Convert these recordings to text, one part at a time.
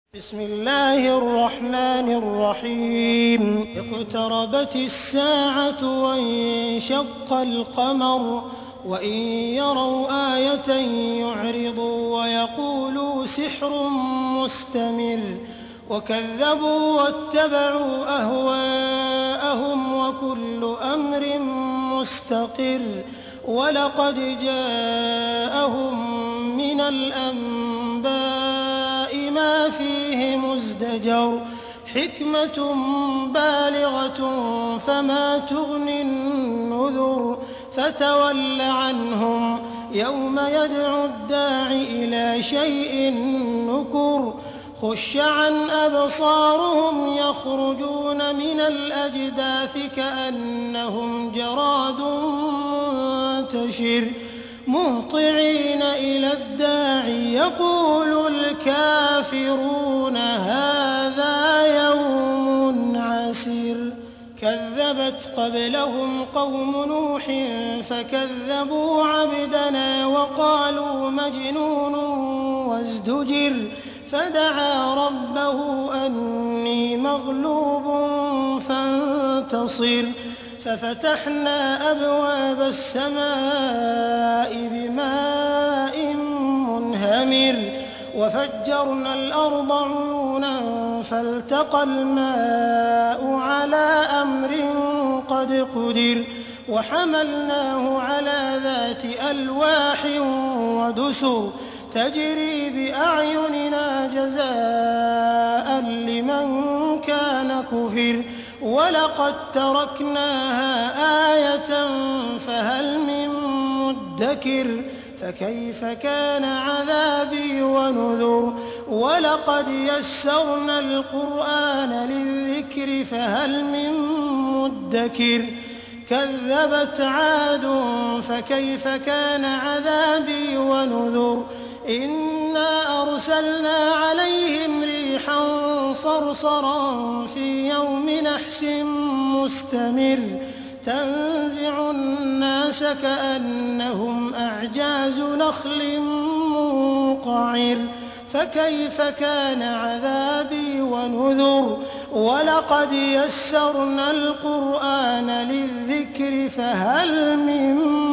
بسم الله الرحمن الرحيم اقتربت الساعة وانشق القمر وإن يروا آية يعرضوا ويقولوا سحر مستمر وكذبوا واتبعوا أهواءهم وكل أمر مستقر ولقد جاءهم من الأنباء ما فيه مزدجر حكمة بالغة فما تغني النذر فتول عنهم يوم يدعو الداع إلى شيء نكر خش عن أبصارهم يخرجون من الأجداث كأنهم جراد منتشر مهطعين إلى الداع يقول الكافرون هذا يوم عسير كذبت قبلهم قوم نوح فكذبوا عبدنا وقالوا مجنون وازدجر فدعا ربه أني مغلوب فانتصر ففتحنا أبواب السماء بماء منهمر وفجرنا الأرض عيونا فالتقى الماء على أمر قد قدر وحملناه على ذات ألواح ودسر تجري بأعيننا جزاء لمن كان كفر ولقد تركناها آية فهل من مدكر فكيف كان عذابي ونذر ولقد يسرنا القرآن للذكر فهل من مدكر كذبت عاد فكيف كان عذابي ونذر إنا أرسلنا عليهم ريحا صرصرا في يوم نحس مستمر تنزع الناس كأنهم أعجاز نخل منقعر فكيف كان عذابي ونذر ولقد يسرنا القرآن للذكر فهل من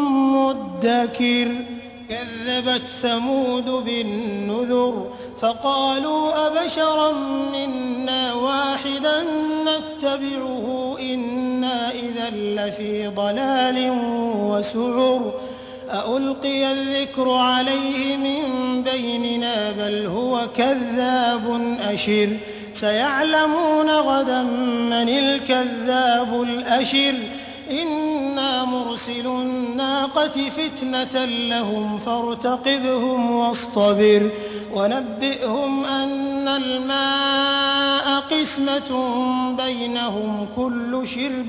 مدكر كذبت ثمود بالنذر فقالوا أبشرا منا واحدا نتبعه إنا إذا لفي ضلال وسعر أألقي الذكر عليه من بيننا بل هو كذاب أشر سيعلمون غدا من الكذاب الأشر إنا مرسل الناقة فتنة لهم فارتقبهم واصطبر ونبئهم أن الماء قسمة بينهم كل شرب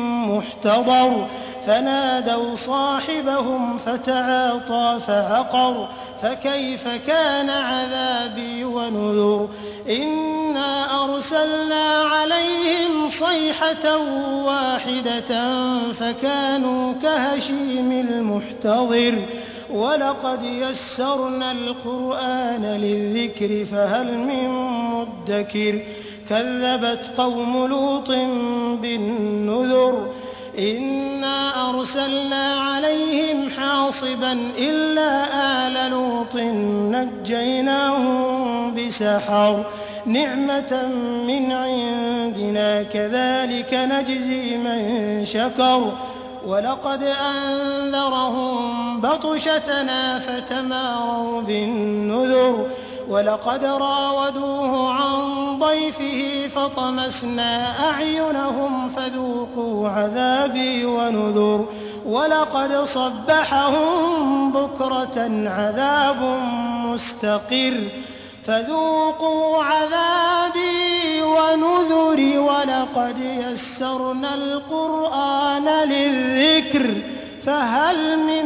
محتضر فنادوا صاحبهم فتعاطى فعقر فكيف كان عذابي ونذر إنا أرسلنا عليهم صيحة واحدة فكانوا كهشيم المحتضر ولقد يسرنا القرآن للذكر فهل من مدكر كذبت قوم لوط بالنذر إنا أرسلنا عليهم حاصبا إلا آل لوط نجيناهم بسحر نعمة من عندنا كذلك نجزي من شكر ولقد أنذرهم بطشتنا فتماروا بالنذر ولقد راودوه عن ضيفه فطمسنا أعينهم فذوقوا عذابي ونذر ولقد صبحهم بكرة عذاب مستقر فذوقوا عذابي ونذر ولقد يسرنا القرآن للذكر فهل من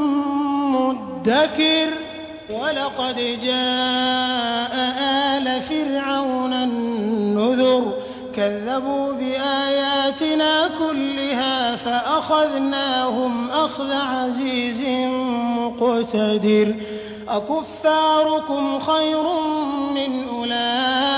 مدكر ولقد جاء آل فرعون النذر كذبوا بآياتنا كلها فأخذناهم أخذ عزيز مقتدر أكفاركم خير من أولئك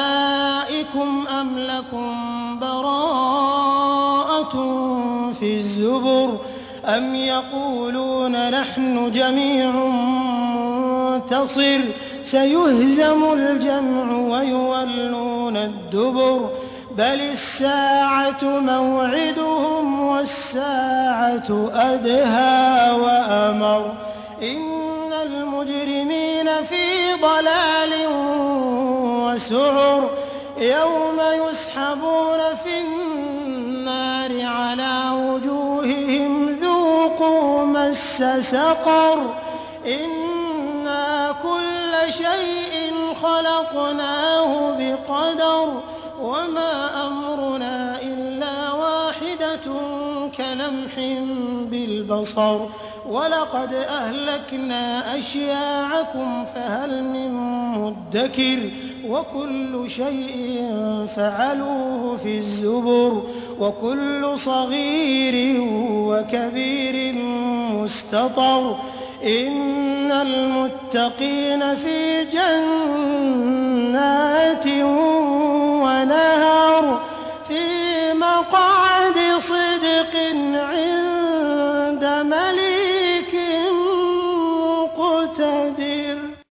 أَمْ لَكُم بَرَاءَةٌ فِي الزُّبُرِ أَمْ يَقُولُونَ نَحْنُ جَمِيعٌ مُّنتَصِرٌ سَيُهْزَمُ الْجَمْعُ وَيُوَلُّونَ الدُّبُرَ بَلِ السَّاعَةُ مَوْعِدُهُمْ وَالسَّاعَةُ أَدْهَىٰ وَأَمَرُّ إِنَّ الْمُجْرِمِينَ فِي ضَلَالٍ وَسُعُرٍ يَوْمَ يُسْحَبُونَ فِي النَّارِ عَلَىٰ وُجُوهِهِمْ ذُوقُوا مَسَّ سَقَرَ إِنَّا كُلَّ شَيْءٍ خَلَقْنَاهُ بِقَدَرٍ وَمَا أَمْرُنَا إِلَّا وَاحِدَةٌ كَلَمْحٍ بِالْبَصَرِ وَلَقَدْ أَهْلَكْنَا أَشْيَاعَكُمْ فَهَلْ مِن مُّدَّكِرٍ وَكُلُّ شَيْءٍ فَعَلُوهُ فِي الزُّبُرِ وَكُلُّ صَغِيرٍ وَكَبِيرٍ مُّسْتَطَرٍ إِنَّ الْمُتَّقِينَ فِي جَنَّاتٍ